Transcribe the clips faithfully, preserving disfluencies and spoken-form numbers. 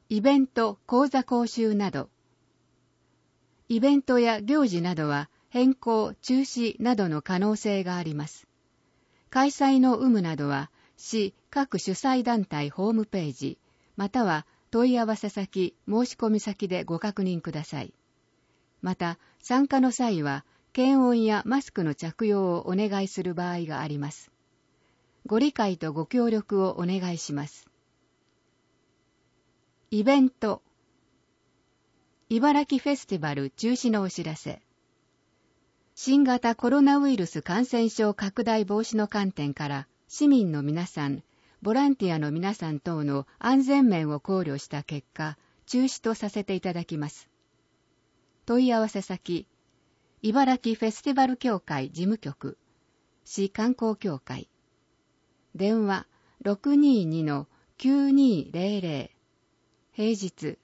イベント、講座講習など。イベントや行事などは変更、中止などの可能性があります。開催の有無などは、市各主催団体ホームページ、または問い合わせ先、申し込み先でご確認ください。また、参加の際は、検温やマスクの着用をお願いする場合があります。ご理解とご協力をお願いします。イベント。茨城フェスティバル中止のお知らせ。新型コロナウイルス感染症拡大防止の観点から、市民の皆さん、ボランティアの皆さん等の安全面を考慮した結果、中止とさせていただきます。問い合わせ先、茨城フェスティバル協会事務局、市観光協会。電話 ろくにーにのきゅうにーぜろぜろ。平日。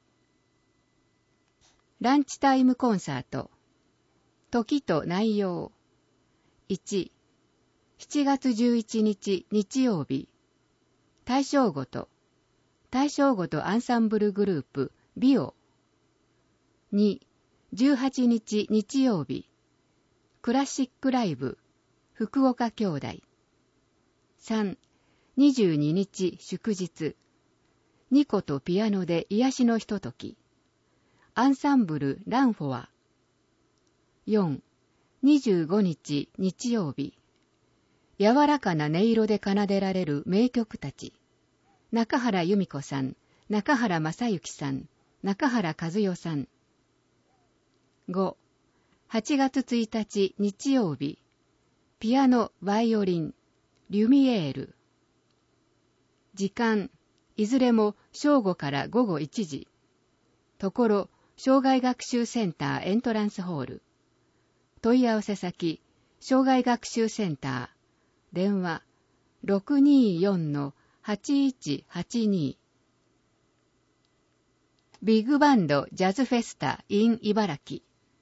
ランチタイムコンサート。時と内容。いち、しちがつじゅういちにち日曜日。対象ごと。対象ごとアンサンブルグループ、ビオ。に、じゅうはちにち日曜日。クラシックライブ、福岡兄弟。さん、にじゅうににち祝日。ニコとピアノで癒しのひととき。アンサンブルランフォア。よん、にじゅうごにち日曜日。柔らかな音色で奏でられる名曲たち。中原由美子さん、中原正幸さん、中原和代さん。ご、はちがつついたち日曜日。ピアノ、バイオリン、リュミエール。時間、いずれも正午からごごいちじ。ところ、障害学習センターエントランスホール。問い合わせ先、障害学習センター。電話 ろくにーよんのはちいちはちに。ビッグバンドジャズフェスタ in 茨城。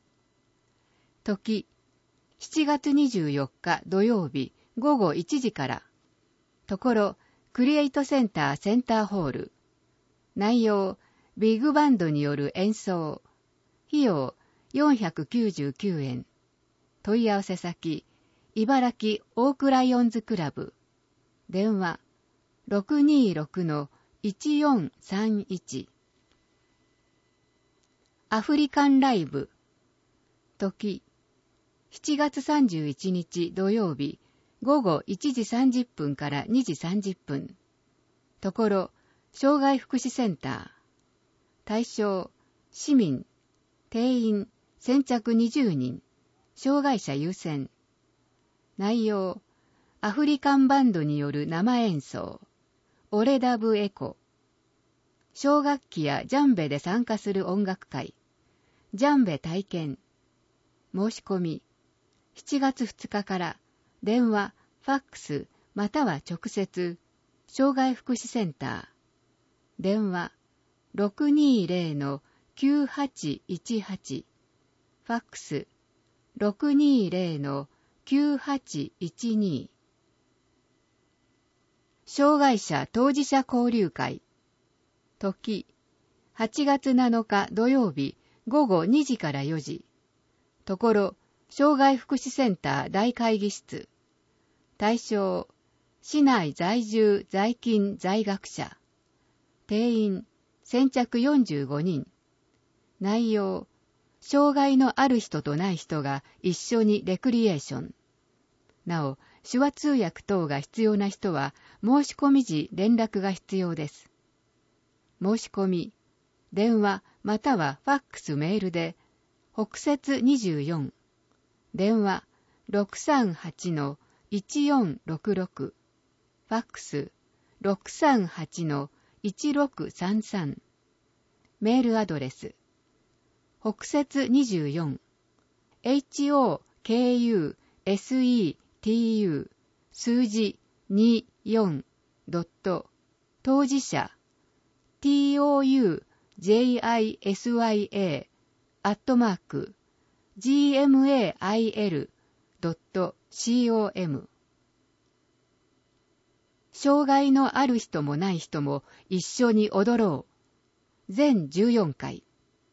時、しちがつにじゅうよっか土曜日ごごいちじから。ところ、クリエイトセンターセンターホール。内容、ビッグバンドによる演奏。費用、よんひゃくきゅうじゅうきゅうえん。問い合わせ先、茨城オークライオンズクラブ。電話、ろくにーろくのいちよんさんいち。アフリカンライブ。時、しちがつさんじゅういちにち土曜日、ごごいちじさんじゅっぷんからにじさんじゅっぷん。ところ、障害福祉センター。対象、市民、定員、先着にじゅうにん、障害者優先。内容、アフリカンバンドによる生演奏、オレダブエコ。小楽器やジャンベで参加する音楽会、ジャンベ体験。申し込み、しちがつふつかから電話、ファックス、または直接、障害福祉センター。電話、ろくにーぜろのきゅうはちいちはち。ファックス、ろくにーぜろのきゅうはちいちに。障害者当事者交流会。時、はちがつなのか土曜日ごごにじからよじ。ところ、障害福祉センター大会議室。対象、市内在住在勤在学者。定員、先着よんじゅうごにん。内容、障害のある人とない人が一緒にレクリエーション。なお、手話通訳等が必要な人は申し込み時連絡が必要です。申し込み、電話またはファックスメールで、北摂にじゅうよん、電話 ろくさんはちのいちよんろくろく、ファックス ろくさんはちのいちろくさんさん、メールアドレス、北摂にじゅうよん、エイチオーケーユーエスイーティーユー 数字にじゅうよんドット当事者 トゥジェイアイエスワイエー アットマーク ジーエムエーアイエル ドット コム。 障害のある人もない人も一緒に踊ろう。 全じゅうよんかい。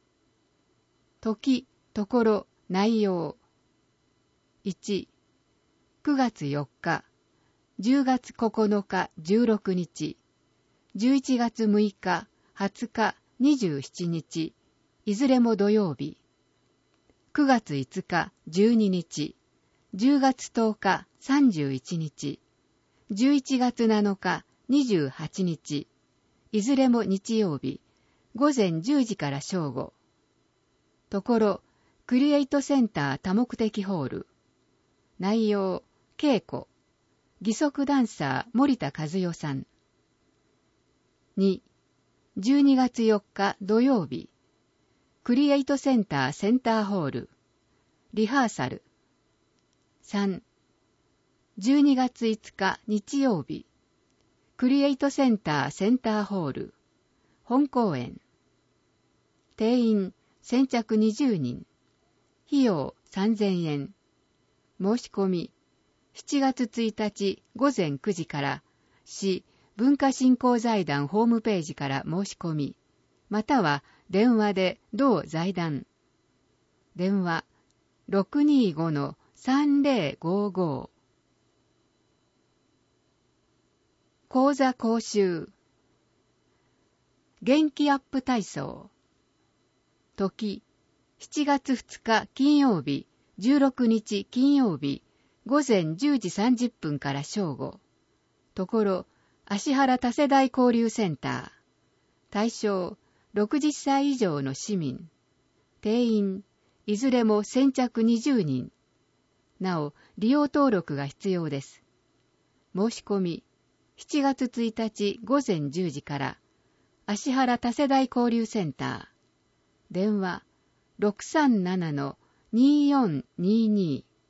時、ところ、内容。いち、くがつよっか、じゅうがつここのかじゅうろくにち、じゅういちがつむいかはつかにじゅうしちにち、いずれも土曜日。くがついつかじゅうににち、じゅうがつとおかさんじゅういちにち、じゅういちがつなのかにじゅうはちにち、いずれも日曜日、ごぜんじゅうじから正午。ところ、クリエイトセンター多目的ホール。内容、稽古。義足ダンサー森田和代さん。に、じゅうにがつよっか土曜日。クリエイトセンターセンターホール。リハーサル。さん、じゅうにがついつか日曜日。クリエイトセンターセンターホール。本公演。定員先着にじゅうにん。費用さんぜんえん。申し込み、しちがつついたちごぜんくじから市文化振興財団ホームページから申し込み、または電話で同財団。電話 ろくにーごのさんぜろごご。講座講習。元気アップ体操。時、しちがつふつか金曜日、じゅうろくにち金曜日、ごぜんじゅうじさんじゅっぷんから正午。ところ、芦原多世代交流センター。対象、ろくじゅっさい以上の市民。定員、いずれも先着にじゅうにん。なお、利用登録が必要です。申し込み、しちがつついたちごぜんじゅうじから、芦原多世代交流センター。電話、ろくさんななのにーよんにーにー。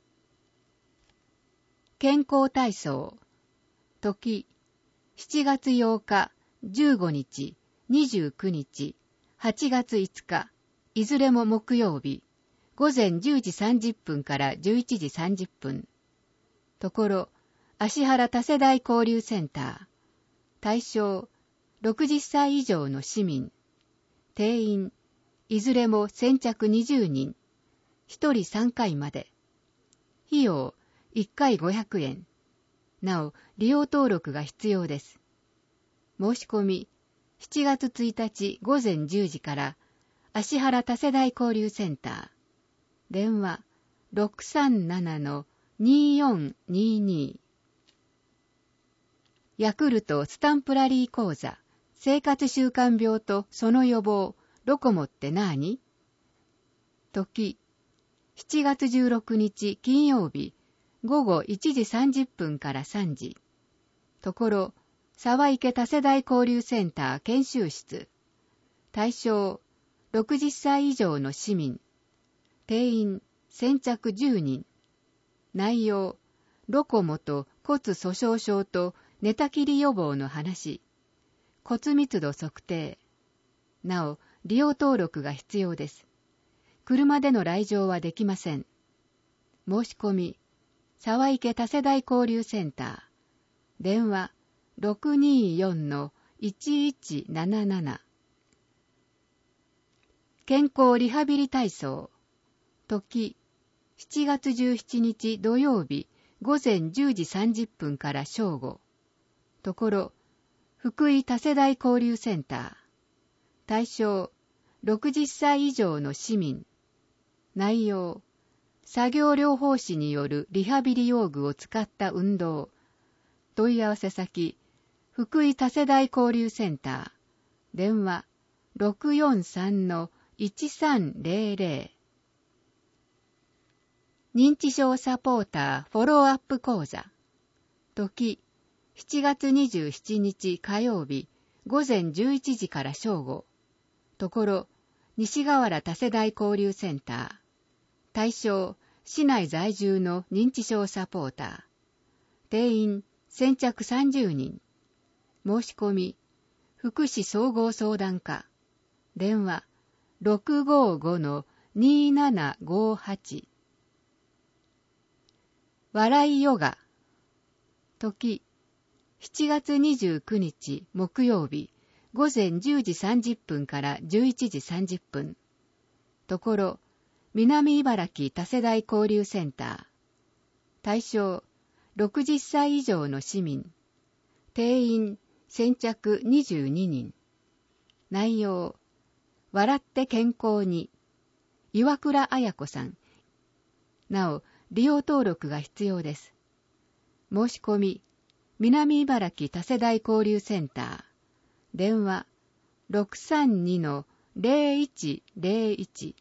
健康体操。時、しちがつようか、じゅうごにち、にじゅうくにち、はちがついつか、いずれも木曜日、ごぜんじゅうじさんじゅっぷんからじゅういちじさんじゅっぷん。ところ、芦原多世代交流センター。対象、ろくじゅっさい以上の市民。定員、いずれも先着にじゅうにん。ひとりさんかいまで。費用、いっかいごひゃくえん。なお、利用登録が必要です。申し込み、しちがつついたちごぜんじゅうじから、芦原多世代交流センター。電話、ろくさんななのにーよんにーにー。ヤクルトスタンプラリー講座、生活習慣病とその予防、ロコモってなーに？時、しちがつじゅうろくにち金曜日、ごごいちじさんじゅっぷんからさんじ。ところ、沢池多世代交流センター研修室。対象、ろくじゅっさい以上の市民。定員、先着じゅうにん。内容、ロコモと骨粗鬆症と寝たきり予防の話。骨密度測定。なお、利用登録が必要です。車での来場はできません。申し込み、沢池多世代交流センター。電話、ろくにーよんのいちいちなななな。健康リハビリ体操。時、しちがつじゅうしちにち土曜日ごぜんじゅうじさんじゅっぷんから正午。ところ、福井多世代交流センター。対象、ろくじゅっさい以上の市民。内容、作業療法士によるリハビリ用具を使った運動。問い合わせ先、福井多世代交流センター。電話、ろくよんさんのいちさんぜろぜろ。認知症サポーターフォローアップ講座。時、しちがつにじゅうしちにち火曜日ごぜんじゅういちじから正午。ところ、西河原多世代交流センター。対象、市内在住の認知症サポーター。定員、先着さんじゅうにん。申し込み、福祉総合相談課。電話、ろくごごのにーななごはち。笑いヨガ。時、しちがつにじゅうくにち木曜日午前じゅうじさんじゅっぷんからじゅういちじさんじゅっぷん。ところ、南茨城多世代交流センター。対象、ろくじゅっさい以上の市民。定員、先着にじゅうににん。内容、笑って健康に。岩倉彩子さん。なお、利用登録が必要です。申し込み、南茨城多世代交流センター。電話、ろくさんにのゼロいちゼロいち。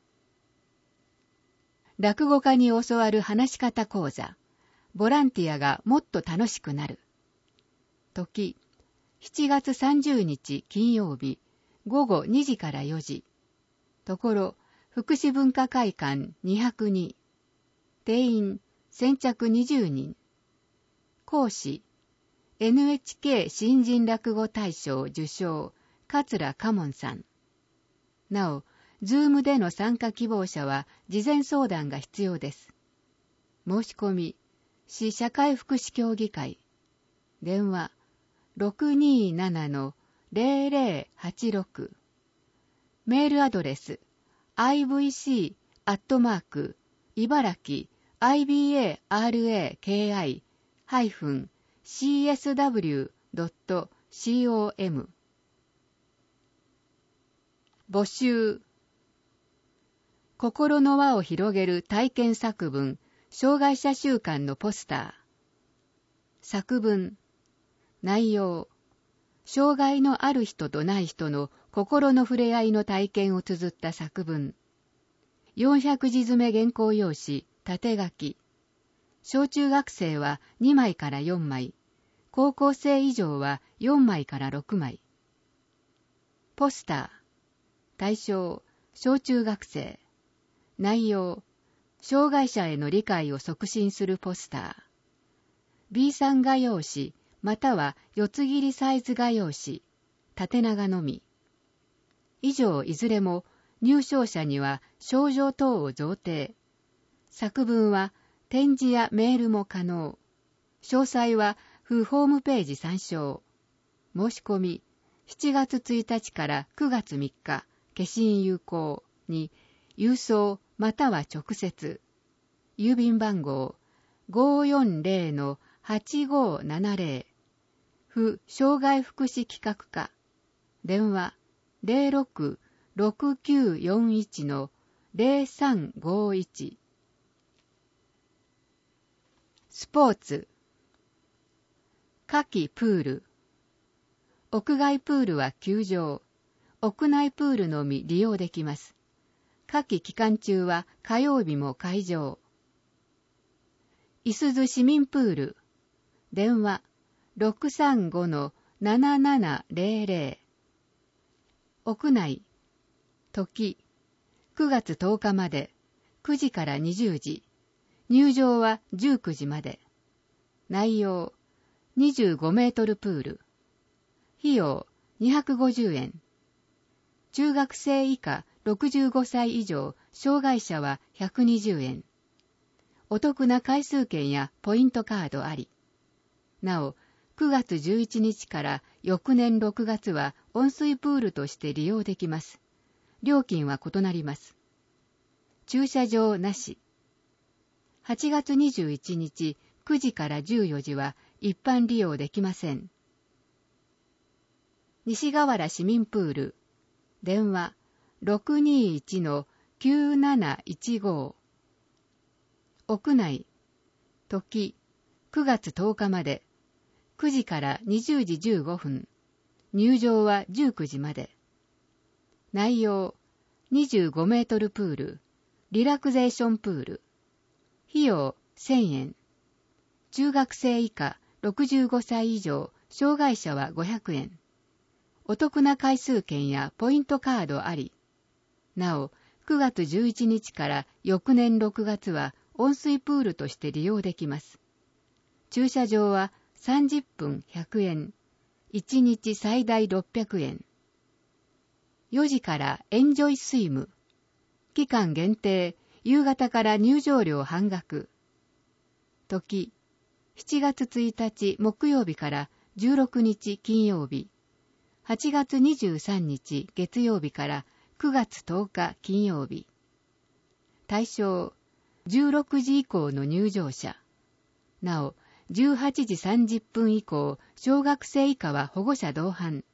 落語家に教わる話し方講座。ボランティアがもっと楽しくなる。時、しちがつさんじゅうにち金曜日、ごごにじからよじ。ところ、福祉文化会館にひゃくに。定員、先着にじゅうにん。講師、エヌエイチケー 新人落語大賞受賞、桂嘉門さん。なお、ズームでの参加希望者は事前相談が必要です。申し込み、市社会福祉協議会。電話、ろくにーななのゼロゼロはちろく。メールアドレス、アイブイシー アットマーク、茨城 アイビーエーアールエーケーアイ ハイフン シーエスダブリュー ドット コム。募集。心の輪を広げる体験作文、障害者週間のポスター。作文。内容。障害のある人とない人の心の触れ合いの体験を綴った作文。よんひゃくじ詰め原稿用紙、縦書き。小中学生はにまいからよんまい。高校生以上はよんまいからろくまい。ポスター。対象、小中学生。内容、障害者への理解を促進するポスター。ビーさん 画用紙、または四つ切りサイズ画用紙、縦長のみ。以上いずれも入賞者には賞状等を贈呈。作文は展示やメールも可能。詳細は府ホームページ参照。申し込み、しちがつついたちからくがつみっか、消印有効に、郵送または直接。郵便番号 ごーよんゼロのはちごーななゼロ。府障害福祉企画課。電話 ゼロろく ろくきゅうよんいちのゼロさんごいち。スポーツ。夏季プール。屋外プールは休場。屋内プールのみ利用できます。夏季期間中は火曜日も開場。いすゞ市民プール。電話ろくさんごのななななゼロゼロ。屋内。時、くがつとおかまで、くじからにじゅうじ。入場はじゅうくじまで。内容、にじゅうごメートルプール。費用、にひゃくごじゅうえん。中学生以下ろくじゅうごさい以上、障害者はひゃくにじゅうえん。お得な回数券やポイントカードあり。なお、くがつじゅういちにちから翌年ろくがつは温水プールとして利用できます。料金は異なります。駐車場なし。はちがつにじゅういちにちくじからじゅうよじは一般利用できません。西河原市民プール。電話ろくにいちのきゅうなないちご。屋内。時、くがつとおかまで。くじからにじゅうじじゅうごふん。入場はじゅうくじまで。内容、にじゅうごメートルプール。リラクゼーションプール。費用せんえん。中学生以下ろくじゅうごさい以上、障害者はごひゃくえん。お得な回数券やポイントカードあり。なお、くがつじゅういちにちから翌年ろくがつは温水プールとして利用できます。駐車場はさんじゅっぷんひゃくえん。いちにち最大ろっぴゃくえん。よじからエンジョイスイム。期間限定、夕方から入場料半額。時、しちがつついたち木曜日からじゅうろくにち金曜日。 はちがつにじゅうさんにち月曜日からくがつとおか金曜日。対象、じゅうろくじ以降の入場者。なお、じゅうはちじさんじゅっぷん以降、小学生以下は保護者同伴。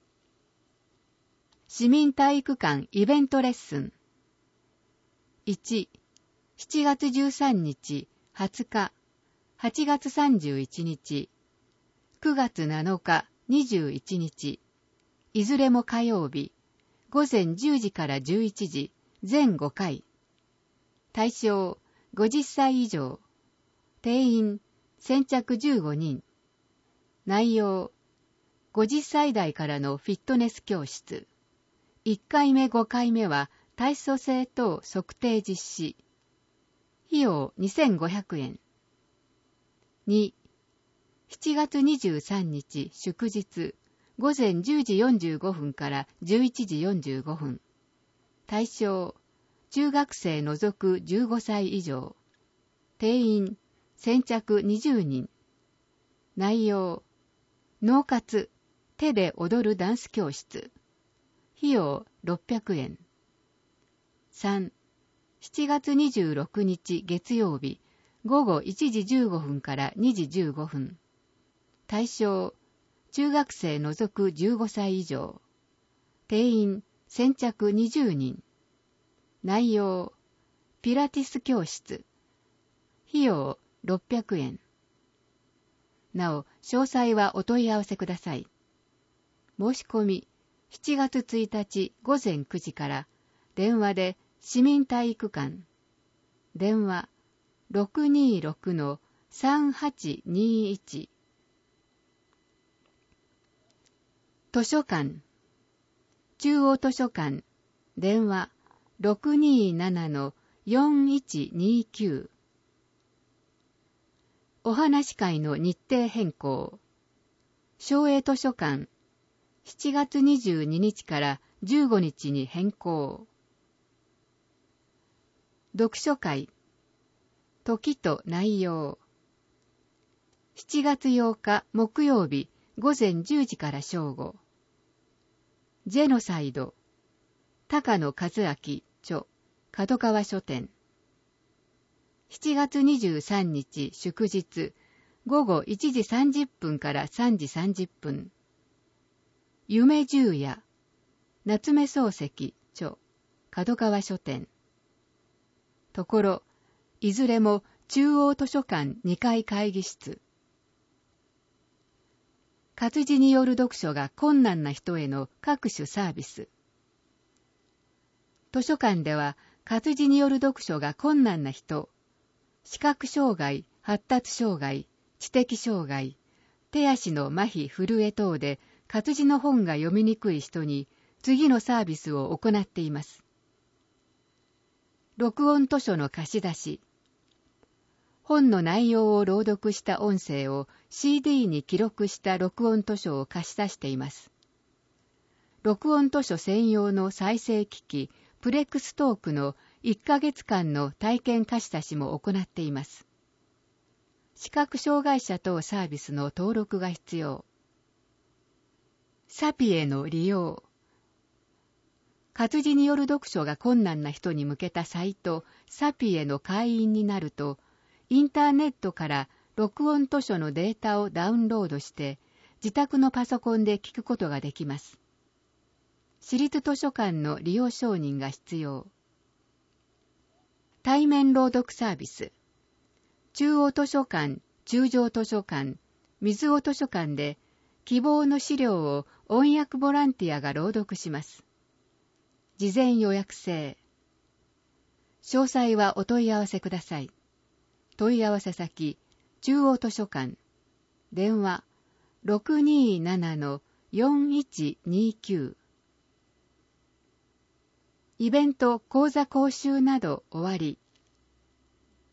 市民体育館イベントレッスン。いち、しちがつじゅうさんにち、はつか、はちがつさんじゅういちにち、くがつなのか、にじゅういちにち、いずれも火曜日、ごぜんじゅうじからじゅういちじ、全ごかい。対象、ごじゅっさい以上。定員、先着じゅうごにん。内容、ごじゅっさい代からのフィットネス教室。いっかいめごかいめは体組成等測定実施。費用にせんごひゃくえん。に、しちがつにじゅうさんにち祝日、ごぜんじゅうじよんじゅうごふんからじゅういちじよんじゅうごふん。対象、中学生除くじゅうごさい以上。定員、先着にじゅうにん。内容、脳活、手で踊るダンス教室。費用ろっぴゃくえん。さん、しちがつにじゅうろくにち月曜日、ごごいちじじゅうごふんからにじじゅうごふん。対象、中学生除くじゅうごさい以上。定員、先着にじゅうにん。内容、ピラティス教室。費用ろっぴゃくえん。なお、詳細はお問い合わせください。申し込み、しちがつついたちごぜんくじから、電話で市民体育館。電話 ろくにろくのさんはちにいち。図書館。中央図書館。電話 ろくにななのよんいちにきゅう。お話会の日程変更。松栄図書館。しちがつにじゅうににちからじゅうごにちに変更。読書会。時と内容。しちがつようか木曜日ごぜんじゅうじから正午。ジェノサイド。高野和明著、角川書店。しちがつにじゅうさんにち祝日、ごごいちじさんじゅっぷんからさんじさんじゅっぷん。夢十夜。夏目漱石著、角川書店。ところ、いずれも中央図書館にかい会議室。活字による読書が困難な人への各種サービス。図書館では活字による読書が困難な人、視覚障害、発達障害、知的障害、手足の麻痺、震え等で活字の本が読みにくい人に次のサービスを行っています。録音図書の貸し出し。本の内容を朗読した音声を シーディー に記録した録音図書を貸し出しています。録音図書専用の再生機器、プレックストークのいっかげつかんの体験貸し出しも行っています。視覚障害者等サービスの登録が必要。サピエの利用。活字による読書が困難な人に向けたサイト、サピエの会員になると、インターネットから録音図書のデータをダウンロードして、自宅のパソコンで聞くことができます。私立図書館の利用承認が必要。対面朗読サービス。中央図書館、中上図書館、水尾図書館で希望の資料を音訳ボランティアが朗読します。事前予約制。詳細はお問い合わせください。問い合わせ先、中央図書館。電話 ろくにななのよんいちにきゅう。イベント、講座講習など終わり。